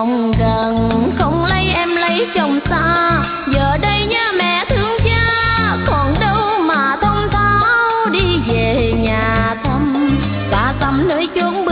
chồng gần, không lấy em lấy chồng xa. Giờ đây nhớ mẹ thương cha, còn đâu mà thông tháo đi về nhà thăm. Cả tâm nơi chốn